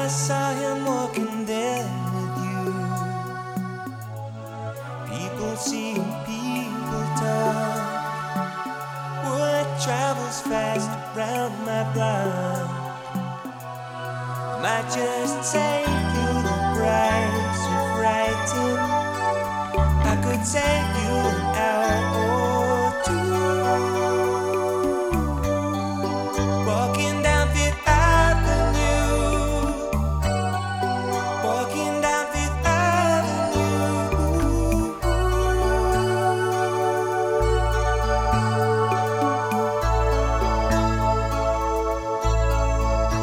I saw him walking there with you. People see and people talk. Word travels fast around my block. I might just save you the price of writing. I could save you